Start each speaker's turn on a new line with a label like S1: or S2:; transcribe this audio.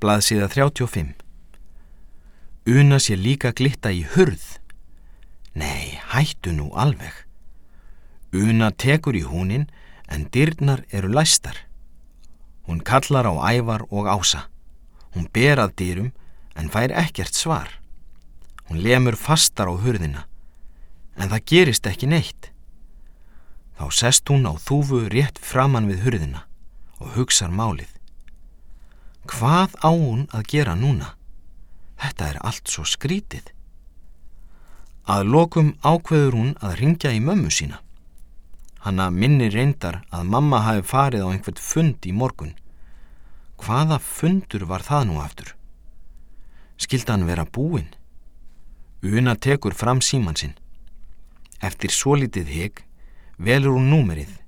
S1: Blaðsíða 35. Una sé líka glitta í hurð. Nei, hættu nú alveg. Una tekur í húnin en dyrnar eru læstar. Hún kallar á Ævar og Ása. Hún ber að dyrum en fær ekkert svar. Hún lemur fastar á hurðina en það gerist ekki neitt. Þá sest hún á þúfu rétt framan við hurðina og hugsar málið. Hvað á hún að gera núna? Þetta er allt svo skrítið. Að lokum ákveður hún að hringja í mömmu sína. Hana minnir reyndar að mamma hafi farið á einhvern fund í morgun. Hvaða fundur var það nú aftur? Skyldi hann vera búinn? Una tekur fram símann sinn. Eftir svolítið hik velur hún númerið